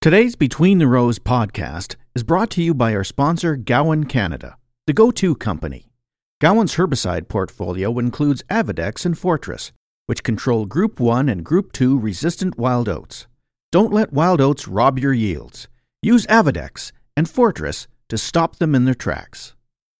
Today's Between the Rows podcast is brought to you by our sponsor, Gowan Canada, the go-to company. Gowan's herbicide portfolio includes Avidex and Fortress, which control Group 1 and Group 2 resistant wild oats. Don't let wild oats rob your yields. Use Avidex and Fortress to stop them in their tracks.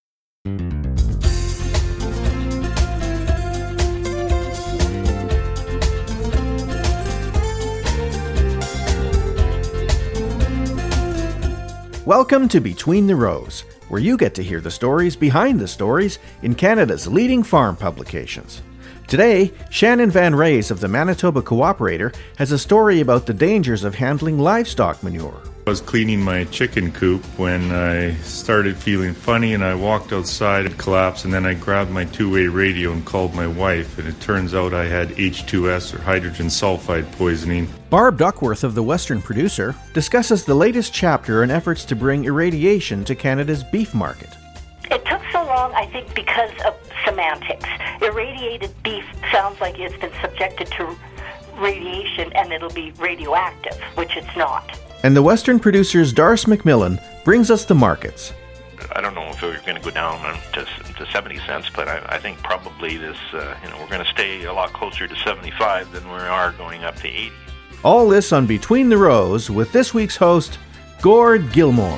Welcome to Between the Rows, where you get to hear the stories behind the stories in Canada's leading farm publications. Today, Shannon Van Raes of the Manitoba Cooperator has a story about the dangers of handling livestock manure. I was cleaning my chicken coop when I started feeling funny, and I walked outside and collapsed, and then I grabbed my two-way radio and called my wife, and it turns out I had H2S, or hydrogen sulfide poisoning. Barb Duckworth of The Western Producer discusses the latest chapter in efforts to bring irradiation to Canada's beef market. It took so long, I think, because of semantics. Irradiated beef sounds like it's been subjected to radiation and it'll be radioactive, which it's not. And The Western Producer's Darce McMillan brings us the markets. I don't know if we're going to go down to 70 cents, but I think probably this, we're going to stay a lot closer to 75 than we are going up to 80. All this on Between the Rows with this week's host, Gord Gilmore.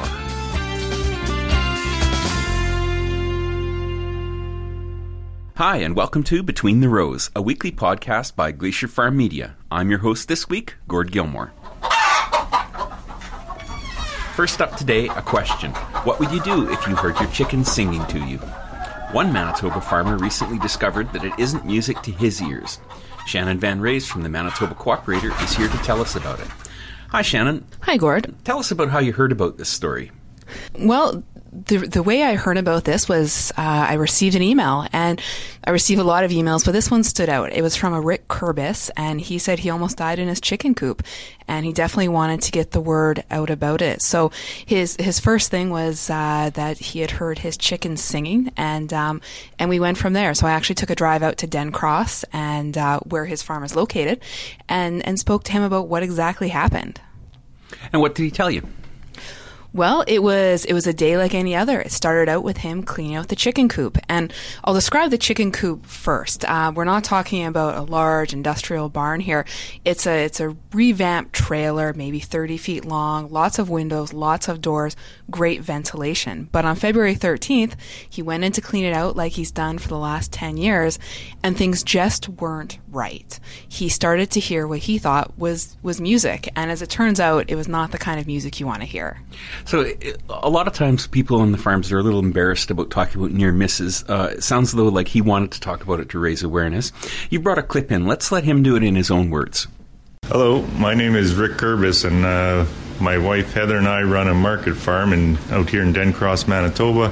Hi, and welcome to Between the Rows, a weekly podcast by Glacier Farm Media. I'm your host this week, Gord Gilmore. First up today, a question. What would you do if you heard your chickens singing to you? One Manitoba farmer recently discovered that it isn't music to his ears. Shannon Van Raes from the Manitoba Cooperator is here to tell us about it. Hi, Shannon. Hi, Gord. Tell us about how you heard about this story. Well, the way I heard about this was I received an email, and I received a lot of emails, but this one stood out. It was from a Rick Kurbis, and he said he almost died in his chicken coop, and he definitely wanted to get the word out about it. So his first thing was that he had heard his chickens singing, and we went from there. So I actually took a drive out to Den Cross, and where his farm is located, and spoke to him about what exactly happened. And what did he tell you? Well, it was a day like any other. It started out with him cleaning out the chicken coop. And I'll describe the chicken coop first. We're not talking about a large industrial barn here. It's a revamped trailer, maybe 30 feet long, lots of windows, lots of doors, great ventilation. But on February 13th, he went in to clean it out like he's done for the last 10 years, and things just weren't right. He started to hear what he thought was music. And as it turns out, it was not the kind of music you want to hear. So a lot of times people on the farms are a little embarrassed about talking about near misses. It sounds though like he wanted to talk about it to raise awareness. You brought a clip in. Let's let him do it in his own words. Hello, my name is Rick Kurbis, and my wife Heather and I run a market farm out here in Den Cross, Manitoba.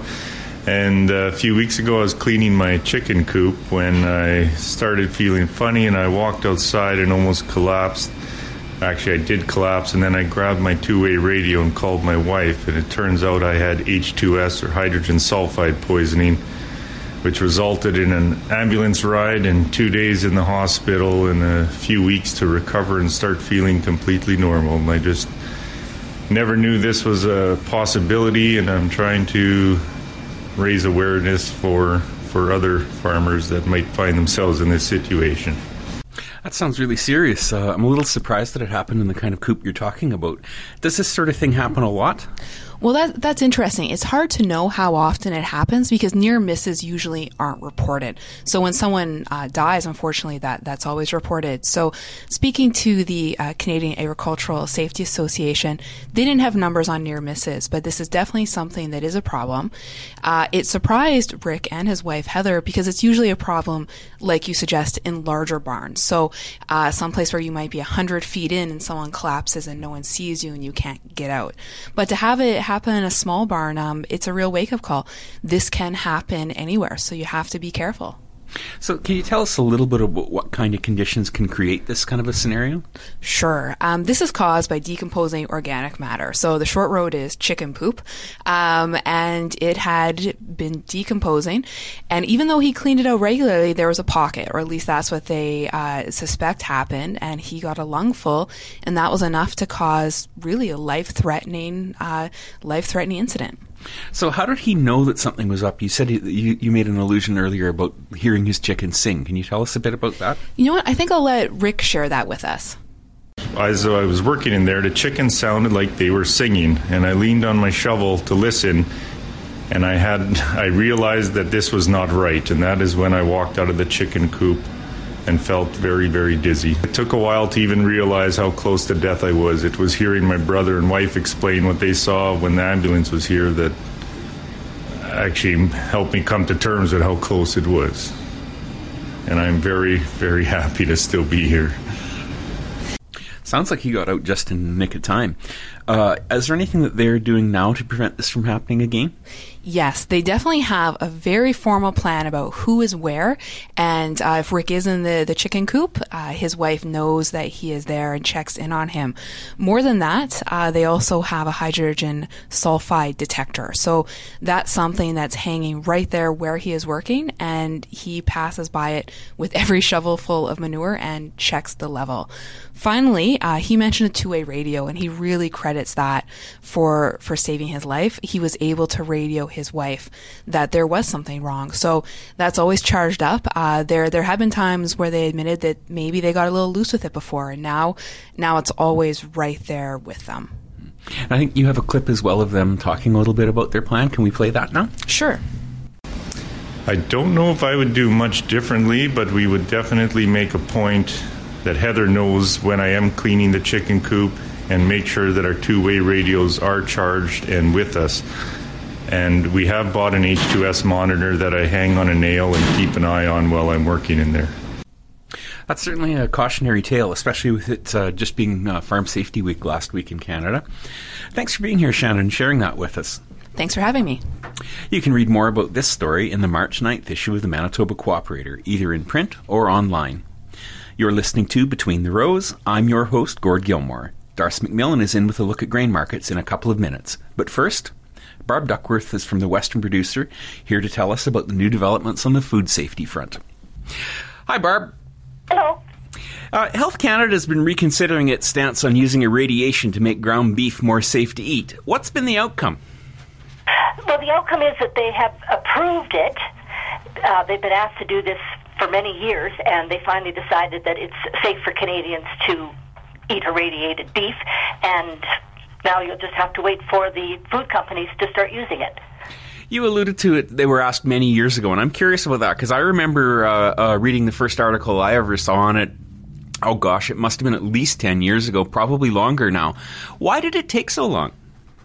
And a few weeks ago I was cleaning my chicken coop when I started feeling funny, and I walked outside and almost collapsed. Actually, I did collapse, and then I grabbed my two-way radio and called my wife, and it turns out I had H2S, or hydrogen sulfide poisoning, which resulted in an ambulance ride and 2 days in the hospital and a few weeks to recover and start feeling completely normal. And I just never knew this was a possibility, and I'm trying to raise awareness for other farmers that might find themselves in this situation. That sounds really serious. I'm a little surprised that it happened in the kind of coop you're talking about. Does this sort of thing happen a lot? Well, that's interesting. It's hard to know how often it happens because near misses usually aren't reported. So when someone dies, unfortunately, that's always reported. So speaking to the Canadian Agricultural Safety Association, they didn't have numbers on near misses, but this is definitely something that is a problem. It surprised Rick and his wife, Heather, because it's usually a problem, like you suggest, in larger barns. So someplace where you might be 100 feet in and someone collapses and no one sees you and you can't get out. But to have it happen in a small barn, it's a real wake-up call. This can happen anywhere, so you have to be careful. So can you tell us a little bit about what kind of conditions can create this kind of a scenario? Sure. This is caused by decomposing organic matter. So the short road is chicken poop, and it had been decomposing. And even though he cleaned it out regularly, there was a pocket, or at least that's what they suspect happened. And he got a lungful, and that was enough to cause really a life-threatening incident. So how did he know that something was up? You said you made an allusion earlier about hearing his chicken sing. Can you tell us a bit about that? You know what? I think I'll let Rick share that with us. As I was working in there, the chickens sounded like they were singing, and I leaned on my shovel to listen, and I realized that this was not right, and that is when I walked out of the chicken coop and felt very, very dizzy. It took a while to even realize how close to death I was. It was hearing my brother and wife explain what they saw when the ambulance was here that actually helped me come to terms with how close it was. And I'm very, very happy to still be here. Sounds like you got out just in the nick of time. Is there anything that they're doing now to prevent this from happening again? Yes, they definitely have a very formal plan about who is where. And if Rick is in the chicken coop, his wife knows that he is there and checks in on him. More than that, they also have a hydrogen sulfide detector. So that's something that's hanging right there where he is working, and he passes by it with every shovelful of manure and checks the level. Finally, he mentioned a two-way radio, and he really credits that for saving his life. He was able to radio his wife that there was something wrong. So that's always charged up. There have been times where they admitted that maybe they got a little loose with it before, and now it's always right there with them. I think you have a clip as well of them talking a little bit about their plan. Can we play that now? Sure. I don't know if I would do much differently, but we would definitely make a point that Heather knows when I am cleaning the chicken coop, and make sure that our two-way radios are charged and with us. And we have bought an H2S monitor that I hang on a nail and keep an eye on while I'm working in there. That's certainly a cautionary tale, especially with it just being Farm Safety Week last week in Canada. Thanks for being here, Shannon, and sharing that with us. Thanks for having me. You can read more about this story in the March 9th issue of the Manitoba Cooperator, either in print or online. You're listening to Between the Rows. I'm your host, Gord Gilmore. Darcy McMillan is in with a look at grain markets in a couple of minutes. But first, Barb Duckworth is from the Western Producer, here to tell us about the new developments on the food safety front. Hi, Barb. Hello. Health Canada has been reconsidering its stance on using irradiation to make ground beef more safe to eat. What's been the outcome? Well, the outcome is that they have approved it. They've been asked to do this for many years, and they finally decided that it's safe for Canadians to eat irradiated beef, and now you'll just have to wait for the food companies to start using it. You alluded to it, they were asked many years ago, and I'm curious about that, because I remember reading the first article I ever saw on it. Oh gosh, it must have been at least 10 years ago, probably longer now. Why did it take so long?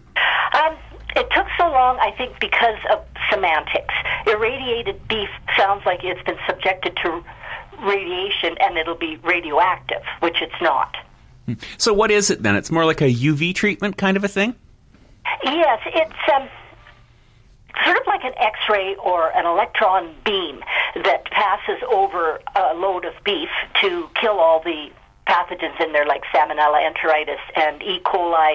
It took so long, I think, because of semantics. Irradiated beef sounds like it's been subjected to radiation and it'll be radioactive, which it's not. So what is it then? It's more like a UV treatment kind of a thing? Yes, it's sort of like an X-ray or an electron beam that passes over a load of beef to kill all the pathogens in there, like Salmonella enteritis and E. coli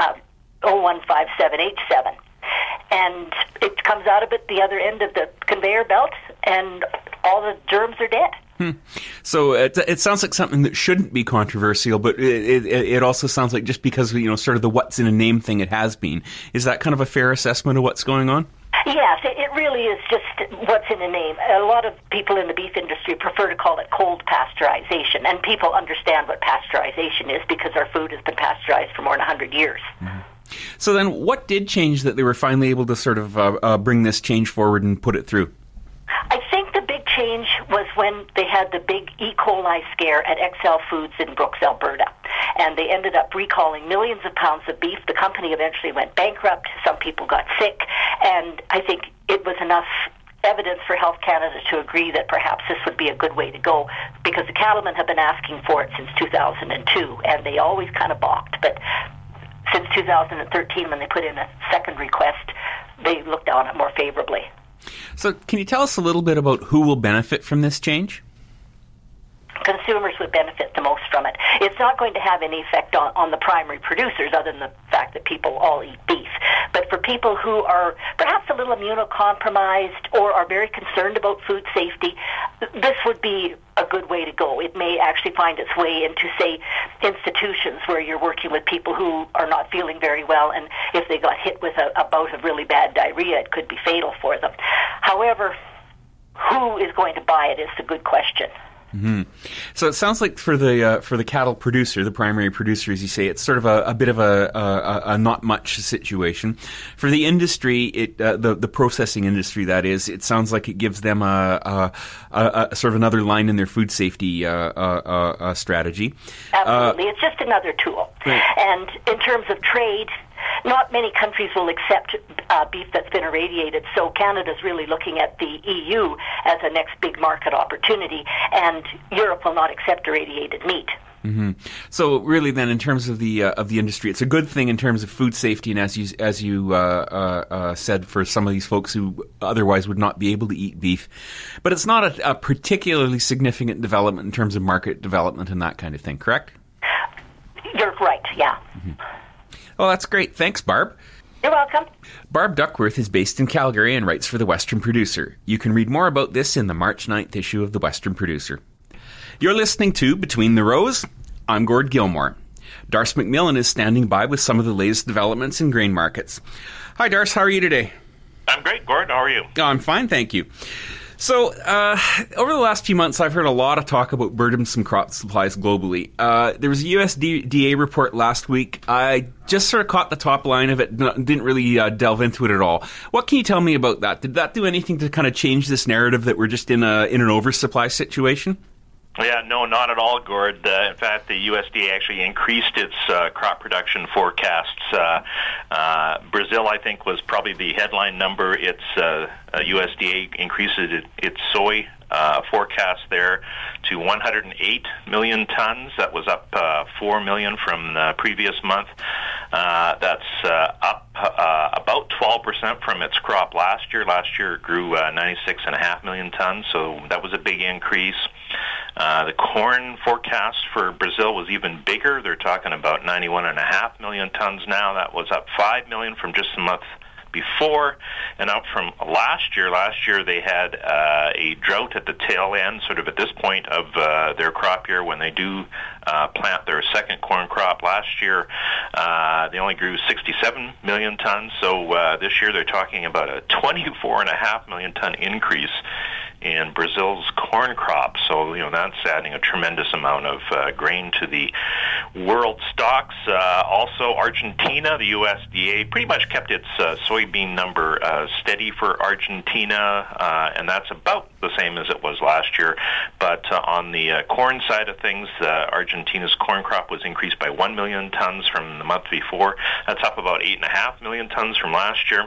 0157H7. And it comes out of it the other end of the conveyor belt, and all the germs are dead. So it sounds like something that shouldn't be controversial, but it also sounds like just because, sort of the what's in a name thing it has been. Is that kind of a fair assessment of what's going on? Yes, it really is just what's in a name. A lot of people in the beef industry prefer to call it cold pasteurization, and people understand what pasteurization is because our food has been pasteurized for more than 100 years. Mm-hmm. So then what did change that they were finally able to sort of bring this change forward and put it through? I think the big change was when they had the big E. coli scare at XL Foods in Brooks, Alberta. And they ended up recalling millions of pounds of beef. The company eventually went bankrupt. Some people got sick. And I think it was enough evidence for Health Canada to agree that perhaps this would be a good way to go, because the cattlemen have been asking for it since 2002, and they always kind of balked. But since 2013, when they put in a second request, they looked on it more favorably. So can you tell us a little bit about who will benefit from this change? Consumers would benefit the most from it. It's not going to have any effect on the primary producers other than the fact that people all eat beef. But for people who are perhaps a little immunocompromised or are very concerned about food safety, this would be a good way to go. It may actually find its way into, say, institutions where you're working with people who are not feeling very well, and if they got hit with a bout of really bad diarrhea, it could be fatal for them. However, who is going to buy it is a good question. Mm-hmm. So it sounds like for the cattle producer, the primary producer, as you say, it's sort of a bit of a not much situation. For the industry, the processing industry, that is, it sounds like it gives them a sort of another line in their food safety strategy. Absolutely, it's just another tool. Right. And in terms of trade, not many countries will accept beef that's been irradiated, so Canada's really looking at the EU as a next big market opportunity, and Europe will not accept irradiated meat. Mm-hmm. So really, then, in terms of the industry, it's a good thing in terms of food safety, and as you said, for some of these folks who otherwise would not be able to eat beef. But it's not a particularly significant development in terms of market development and that kind of thing, correct? You're right, yeah. Mm-hmm. Well, that's great. Thanks, Barb. You're welcome. Barb Duckworth is based in Calgary and writes for The Western Producer. You can read more about this in the March 9th issue of The Western Producer. You're listening to Between the Rows. I'm Gord Gilmore. Darce McMillan is standing by with some of the latest developments in grain markets. Hi, Darce. How are you today? I'm great, Gord. How are you? Oh, I'm fine, thank you. So, over the last few months, I've heard a lot of talk about burdensome crop supplies globally. There was a USDA report last week. I just sort of caught the top line of it, didn't really delve into it at all. What can you tell me about that? Did that do anything to kind of change this narrative that we're just in an oversupply situation? Yeah, no, not at all, Gord. In fact, the USDA actually increased its crop production forecasts. Brazil, I think, was probably the headline number. Its USDA increased its soy forecast there to 108 million tons. That was up 4 million from the previous month. That's up about 12% from its crop last year. Last year it grew 96.5 million tons, so that was a big increase. The corn forecast for Brazil was even bigger. They're talking about 91.5 million tons now. That was up 5 million from just a month before, and up from last year. Last year they had a drought at the tail end, sort of at this point of their crop year when they do plant their second corn crop. Last year they only grew 67 million tons, so this year they're talking about a 24.5 million ton increase in Brazil's corn crop. So, that's adding a tremendous amount of grain to the world stocks. Also, Argentina, the USDA pretty much kept its soybean number steady for Argentina, and that's about the same as it was last year. But on the corn side of things, Argentina's corn crop was increased by 1 million tons from the month before. That's up about 8.5 million tons from last year.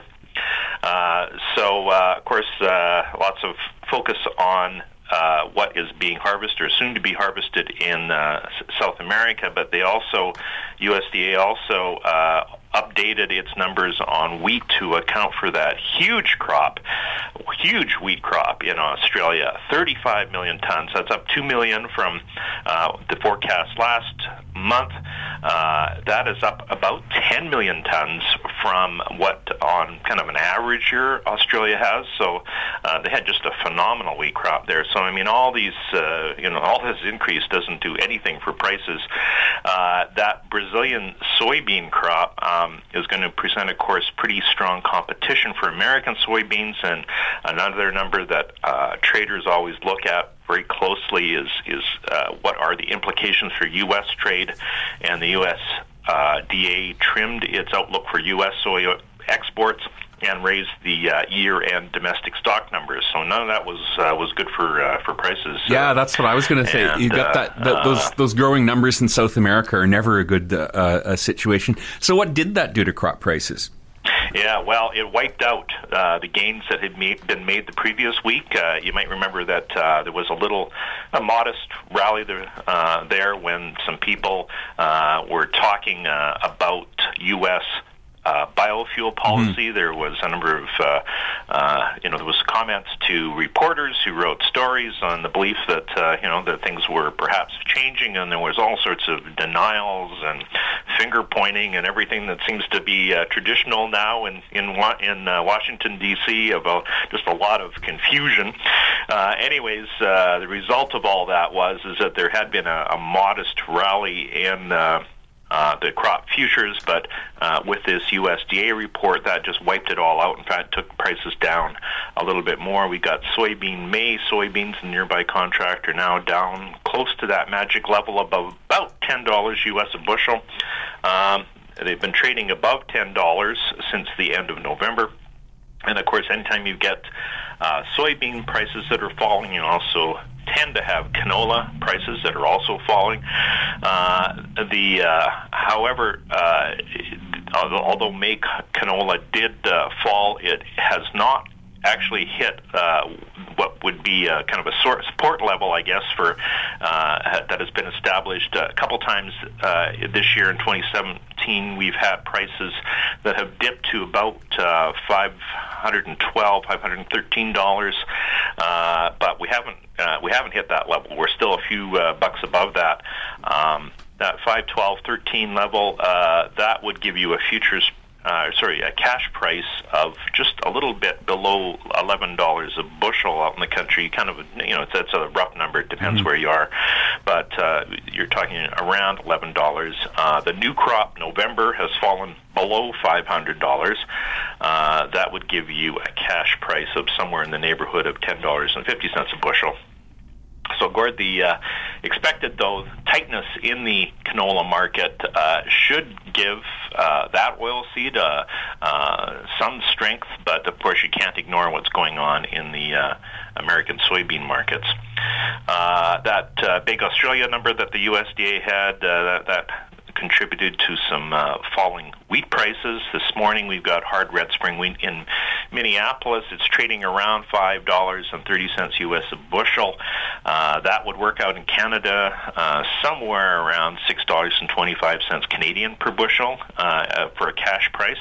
Of course, lots of focus on what is being harvested or soon to be harvested in South America, but USDA also updated its numbers on wheat to account for that huge wheat crop in Australia, 35 million tons. That's up 2 million from the forecast last month. That is up about 10 million tons from what on kind of an average year Australia has. So they had just a phenomenal wheat crop there. So all these, all this increase doesn't do anything for prices. That Brazilian soybean crop is going to present, of course, pretty strong competition for American soybeans, and another number that traders always look at very closely is what are the implications for U.S. trade, and the USDA trimmed its outlook for U.S. soy exports and raised the year-end domestic stock numbers. So none of that was good for prices. Yeah, that's what I was going to say. You got those growing numbers in South America are never a good situation. So what did that do to crop prices? Yeah, well, it wiped out the gains that had been made the previous week. You might remember that there was a modest rally there when some people were talking about U.S. biofuel policy. There was a number of, there was comments to reporters who wrote stories on the belief that, that things were perhaps changing, and there was all sorts of denials and finger pointing and everything that seems to be traditional now in Washington, D.C., about just a lot of confusion. Anyways, the result of all that is that there had been a modest rally in the crop futures, but with this USDA report, that just wiped it all out. In fact, took prices down a little bit more. We got soybeans, the nearby contract, are now down close to that magic level of about $10 US a bushel. They've been trading above $10 since the end of November. And of course, anytime you get soybean prices that are falling, you also tend to have canola prices that are also falling. However, although May canola did fall, it has not actually hit what would be kind of a support level, I guess, for that has been established a couple times this year. In 2017, we've had prices that have dipped to about $513, but we haven't hit that level. We're still a few bucks above that. That 512.13 level, that would give you a cash price of just a little bit below $11 a bushel out in the country. Kind of, it's a rough number. It depends where you are, but you're talking around $11. The new crop November has fallen below $500. That would give you a cash price of somewhere in the neighborhood of $10.50 a bushel. So, Gord, the expected, though, tightness in the canola market should give that oilseed some strength, but of course you can't ignore what's going on in the American soybean markets. That big Australia number that the USDA had, that contributed to some falling wheat prices. This morning we've got hard red spring wheat in Minneapolis. It's trading around $5.30 US a bushel. That would work out in Canada somewhere around $6.25 Canadian per bushel for a cash price.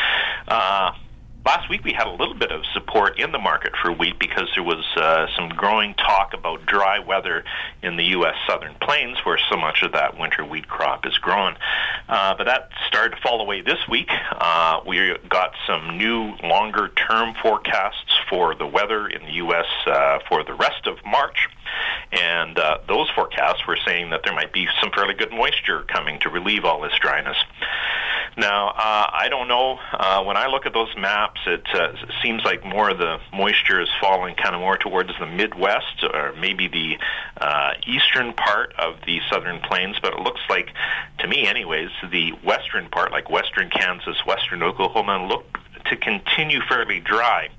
Last week we had a little bit of support in the market for wheat because there was some growing talk about dry weather in the U.S. Southern Plains, where so much of that winter wheat crop is grown. But that started to fall away this week. We got some new longer-term forecasts for the weather in the U.S. For the rest of March. And those forecasts were saying that there might be some fairly good moisture coming to relieve all this dryness. Now, I don't know. When I look at those maps, it seems like more of the moisture is falling kind of more towards the Midwest or maybe the eastern part of the Southern Plains. But it looks like, to me anyways, the western part, like western Kansas, western Oklahoma, look to continue fairly dry.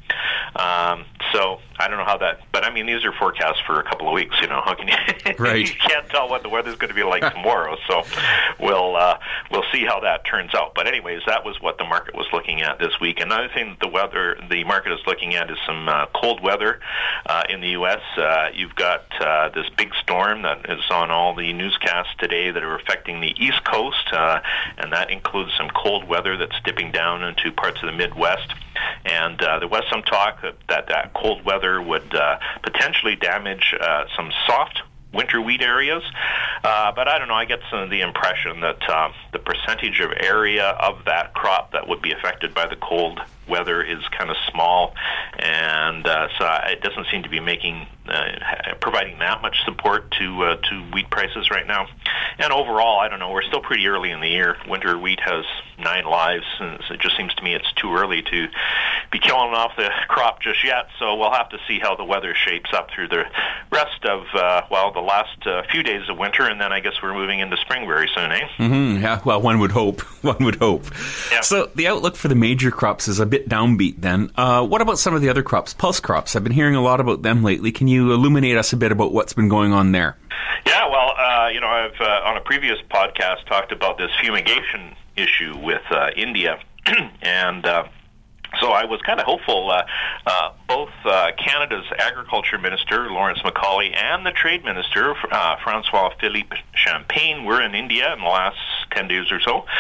So I don't know how that, but I mean, these are forecasts for a couple of weeks, how can you, right. You can't tell what the weather's going to be like tomorrow, so we'll see how that turns out. But anyways, that was what the market was looking at this week. Another thing that the market is looking at is some cold weather in the U.S. You've got this big storm that is on all the newscasts today that are affecting the East Coast, and that includes some cold weather that's dipping down into parts of the Midwest. And there was some talk that cold weather would potentially damage some soft winter wheat areas, but I don't know. I get some of the impression that the percentage of area of that crop that would be affected by the cold weather is kind of small, and so it doesn't seem to be providing that much support to wheat prices right now. And overall, I don't know. We're still pretty early in the year. Winter wheat has 9 lives, and so it just seems to me it's too early to be killing off the crop just yet. So we'll have to see how the weather shapes up through the rest of the last few days of winter, and then I guess we're moving into spring very soon, eh? Mm-hmm. Yeah. Well, one would hope. Yeah. So the outlook for the major crops is a bit downbeat. Then, what about some of the other crops, pulse crops? I've been hearing a lot about them lately. Can you illuminate us a bit about what's been going on there? Yeah, well, I've on a previous podcast talked about this fumigation issue with India, and so I was kind of hopeful. Both Canada's Agriculture Minister, Lawrence Macaulay, and the Trade Minister, Francois Philippe Champagne, were in India in the last 10 days or so.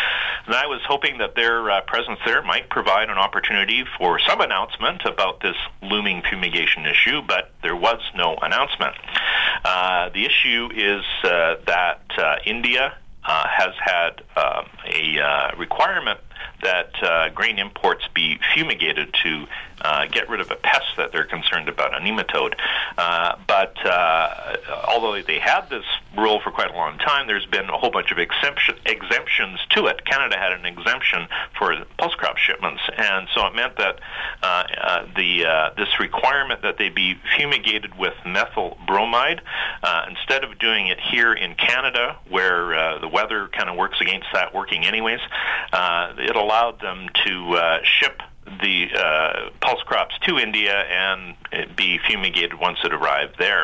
And I was hoping that their presence there might provide an opportunity for some announcement about this looming fumigation issue, but there was no announcement. The issue is that India has had a requirement that grain imports be fumigated to get rid of a pest that they're concerned about, a nematode. But although they had this rule for quite a long time, there's been a whole bunch of exemptions to it. Canada had an exemption for pulse crop shipments, and so it meant that this requirement that they be fumigated with methyl bromide, instead of doing it here in Canada, where the weather kind of works against that working anyways, it allowed them to ship the pulse crops to India and be fumigated once it arrived there.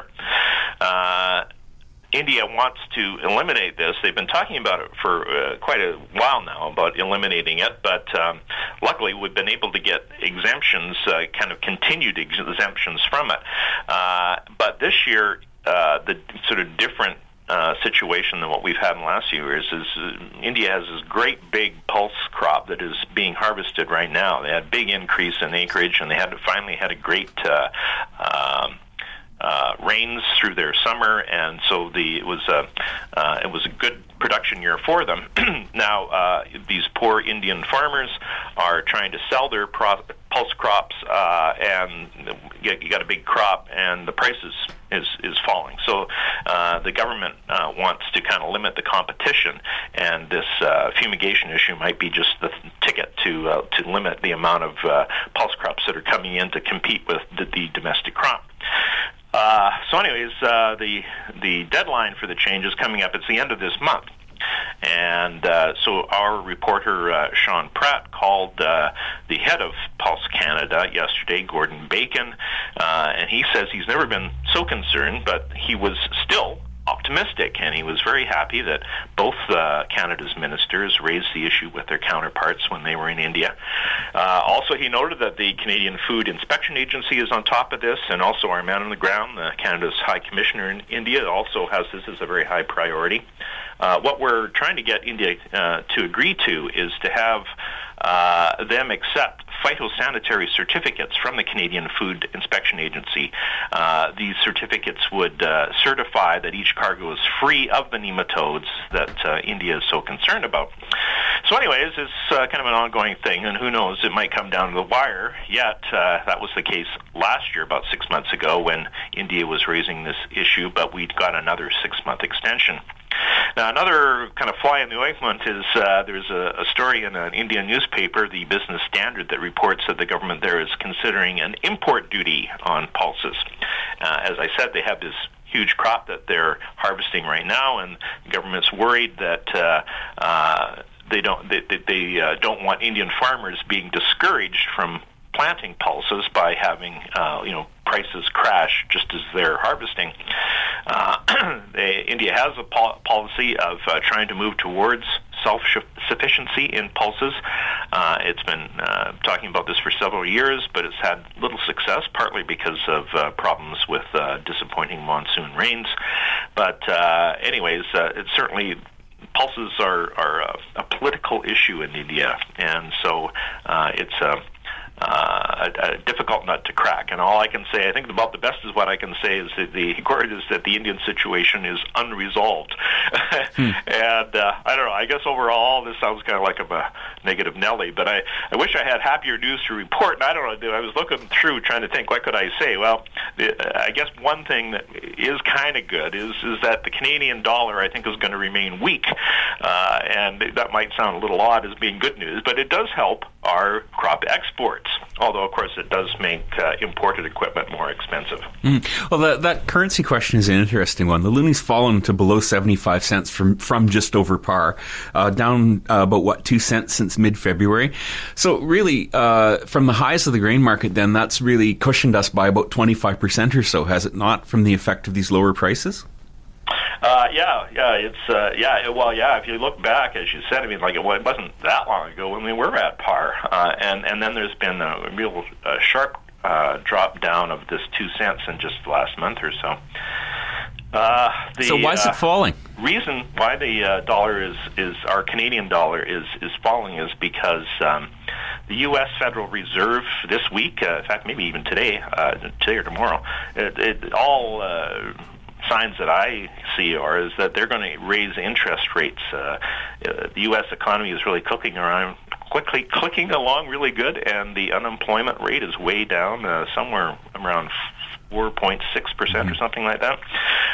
India wants to eliminate this. They've been talking about it for quite a while now, about eliminating it, but luckily we've been able to get exemptions, kind of continued exemptions from it. But this year, the sort of different situation than what we've had in the last few years is India has this great big pulse crop that is being harvested right now. They had a big increase in acreage, and they finally had a great rains through their summer, and so it was a good production year for them. Now these poor Indian farmers are trying to sell their pulse crops, and you got a big crop, and the price is falling. So the government wants to kind of limit the competition, and this fumigation issue might be just the ticket to limit the amount of pulse crops that are coming in to compete with the domestic crop. So anyways, the deadline for the change is coming up. It's the end of this month. And so our reporter, Sean Pratt, called the head of Pulse Canada yesterday, Gordon Bacon, and he says he's never been so concerned, but he was still optimistic, and he was very happy that both Canada's ministers raised the issue with their counterparts when they were in India. Also, he noted that the Canadian Food Inspection Agency is on top of this, and also our man on the ground, Canada's High Commissioner in India, also has this as a very high priority. What we're trying to get India to agree to is to have them accept phytosanitary certificates from the Canadian Food Inspection Agency. These certificates would certify that each cargo is free of the nematodes that India is so concerned about. So anyways, it's kind of an ongoing thing, and who knows, it might come down to the wire. Yet, that was the case last year, about 6 months ago, when India was raising this issue, but we got another 6-month extension. Now, another kind of fly in the ointment is there's a story in an Indian newspaper, the Business Standard, that reports that the government there is considering an import duty on pulses. As I said, they have this huge crop that they're harvesting right now, and the government's worried that they don't want Indian farmers being discouraged from planting pulses by having prices crash just as they're harvesting. India has a policy of trying to move towards self-sufficiency in pulses. It's been talking about this for several years, but it's had little success, partly because of problems with disappointing monsoon rains. But anyways, it's certainly pulses are a political issue in India, and so it's a difficult nut to crack. And all I can say, I think about the best is what I can say is that the Indian situation is unresolved. And I don't know, I guess overall this sounds kind of like a negative Nelly, but I wish I had happier news to report. And I don't know, I was looking through trying to think, what could I say? Well, I guess one thing that is kind of good is that the Canadian dollar, I think, is going to remain weak. And that might sound a little odd as being good news, but it does help our crop exports, although, of course, it does make imported equipment more expensive. Well, that currency question is an interesting one. The loonie's fallen to below 75 cents from just over par, down about, 2 cents since mid-February. So really, from the highs of the grain market, then, that's really cushioned us by about 25% or so, has it not, from the effect of these lower prices? If you look back, as you said, I mean, it wasn't that long ago when we were at par, and then there's been a real sharp drop down of this 2 cents in just the last month or so. So why is it falling? Reason why the dollar is our Canadian dollar is falling is because the U.S. Federal Reserve this week, in fact, maybe even today or tomorrow, all signs that I see is that they're going to raise interest rates. The U.S. economy is really clicking along really good, and the unemployment rate is way down, somewhere around 4.6% or something like that.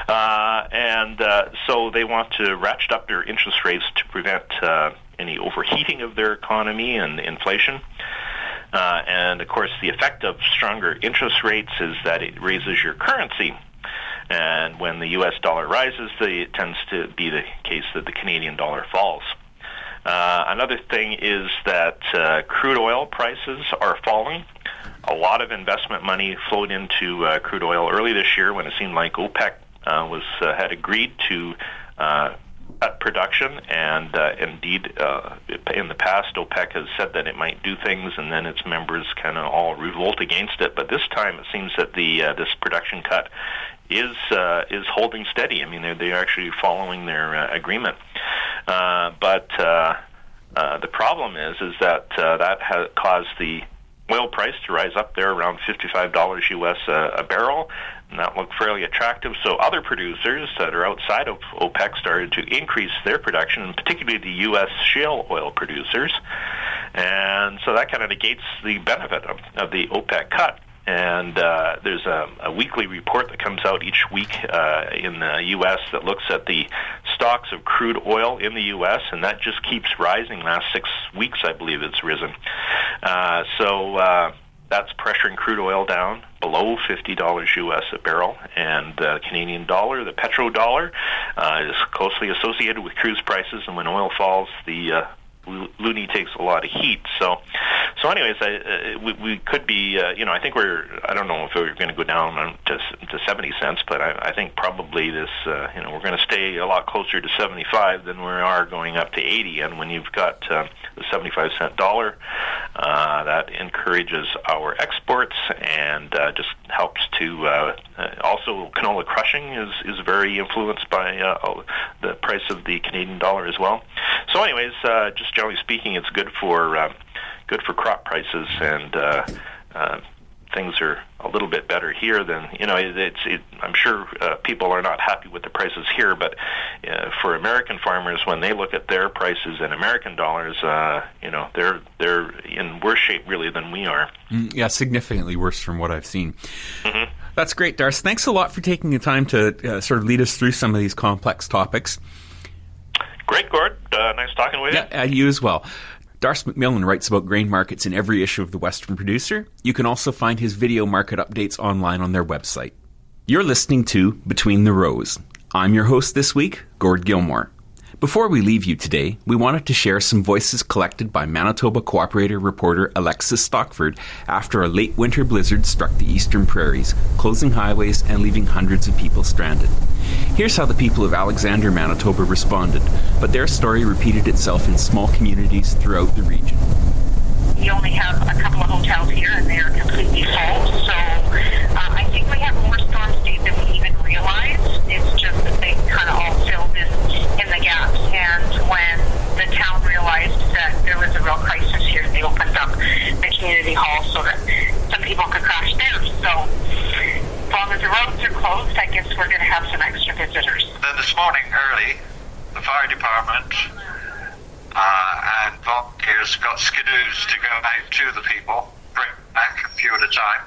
So they want to ratchet up their interest rates to prevent any overheating of their economy and inflation. And, of course, the effect of stronger interest rates is that it raises your currency. And when the U.S. dollar rises, it tends to be the case that the Canadian dollar falls. Another thing is that crude oil prices are falling. A lot of investment money flowed into crude oil early this year when it seemed like OPEC had agreed to cut production, and indeed, in the past, OPEC has said that it might do things, and then its members kind of all revolt against it. But this time, it seems that this production cut is holding steady. I mean, they're actually following their agreement. But the problem is that that has caused the oil price to rise up there around $55 U.S. A barrel, and that looked fairly attractive. So other producers that are outside of OPEC started to increase their production, and particularly the U.S. shale oil producers. And so that kind of negates the benefit of the OPEC cut. And there's a weekly report that comes out each week in the U.S. that looks at the stocks of crude oil in the U.S., and that just keeps rising. Last 6 weeks, I believe it's risen. So that's pressuring crude oil down below $50 U.S. a barrel. And the Canadian dollar, the petrodollar, is closely associated with cruise prices, and when oil falls, the loonie takes a lot of heat. So anyways, we could be, I think I don't know if we're going to go down to 70 cents, but I think probably this, we're going to stay a lot closer to 75 than we are going up to 80. And when you've got the 75-cent dollar, that encourages our exports and just helps to, also canola crushing is very influenced by the price of the Canadian dollar as well. So anyways, just generally speaking, it's good for crop prices, and things are a little bit better here than I'm sure people are not happy with the prices here, but for American farmers, when they look at their prices in American dollars, they're in worse shape really than we are. Yeah, significantly worse from what I've seen. Mm-hmm. That's great, Darce. Thanks a lot for taking the time to sort of lead us through some of these complex topics. Great, Gord. Nice talking with you. Yeah, you as well. Darce McMillan writes about grain markets in every issue of the Western Producer. You can also find his video market updates online on their website. You're listening to Between the Rows. I'm your host this week, Gord Gilmore. Before we leave you today, we wanted to share some voices collected by Manitoba Cooperator reporter Alexis Stockford after a late winter blizzard struck the eastern prairies, closing highways and leaving hundreds of people stranded. Here's how the people of Alexander, Manitoba responded, but their story repeated itself in small communities throughout the region. We only have a couple of hotels here, and they are completely full. So I think we have more storm stays than we even realize. It's just that they kind of all filled in the gaps. And when the town realized that there was a real crisis here, they opened up the community hall so that some people could crash there. So as long as the roads are closed, I guess we're going to have some extra visitors. Then this morning early, the fire department and volunteers got skidoos to go out to the people, bring back a few at a time.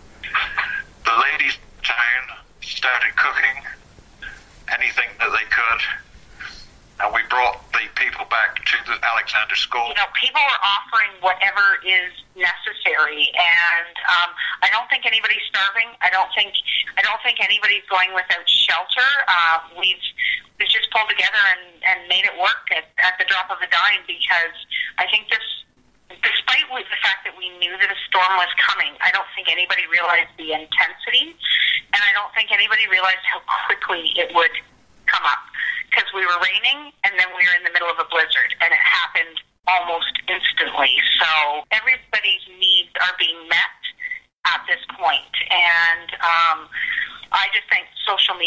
The ladies in town started cooking anything that they could, and we brought the people back to the Alexander School. People are offering whatever is necessary, and I don't think anybody's starving. I don't think anybody's going without shelter. We've just pulled together and made it work at the drop of a dime, because I think despite the fact that we knew that a storm was coming, I don't think anybody realized the intensity, and I don't think anybody realized how quickly it would come up, because we were raining and then we were in the middle of a blizzard, and it happened almost instantly. So everybody's needs are being met at this point, and I just think social media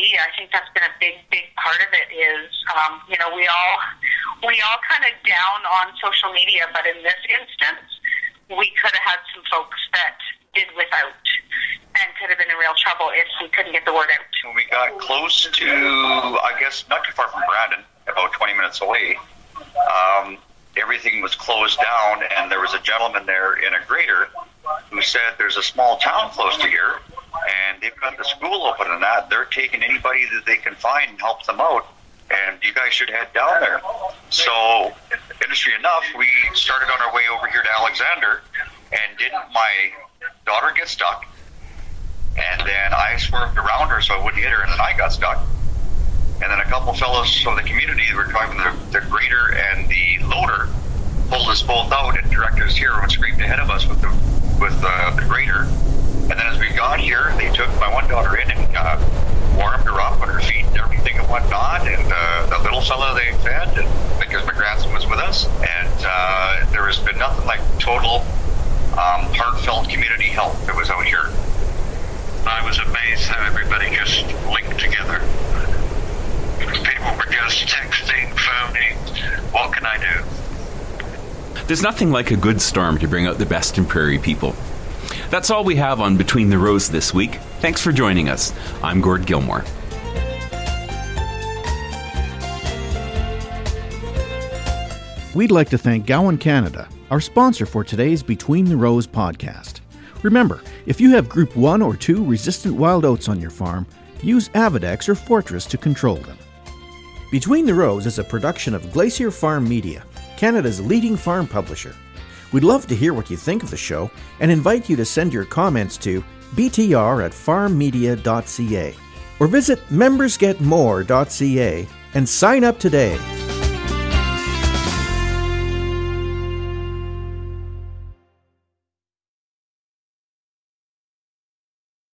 media. I think that's been a big part of it. Is we all kind of down on social media, but in this instance, we could have had some folks that did without and could have been in real trouble if we couldn't get the word out. When we got close to, I guess, not too far from Brandon, about 20 minutes away, everything was closed down, and there was a gentleman there in a grader who said there's a small town close to here, and they've got the school open and that. They're taking anybody that they can find and help them out, and you guys should head down there. So, interesting enough, we started on our way over here to Alexander, and didn't my daughter get stuck? And then I swerved around her so I wouldn't hit her, and then I got stuck. And then a couple fellows from the community that were driving the grader and the loader pulled us both out and directed us here and screamed ahead of us with the grader. And then as we got here, they took my one daughter in and warmed her up on her feet and everything and whatnot. And the little fella they fed, because my grandson was with us. And there has been nothing like total heartfelt community help that was out here. I was amazed how everybody just linked together. People were just texting, phoning, what can I do? There's nothing like a good storm to bring out the best in prairie people. That's all we have on Between the Rows this week. Thanks for joining us. I'm Gord Gilmore. We'd like to thank Gowan Canada, our sponsor for today's Between the Rows podcast. Remember, if you have Group 1 or 2 resistant wild oats on your farm, use Avidex or Fortress to control them. Between the Rows is a production of Glacier Farm Media, Canada's leading farm publisher. We'd love to hear what you think of the show and invite you to send your comments to btr@farmmedia.ca or visit membersgetmore.ca and sign up today.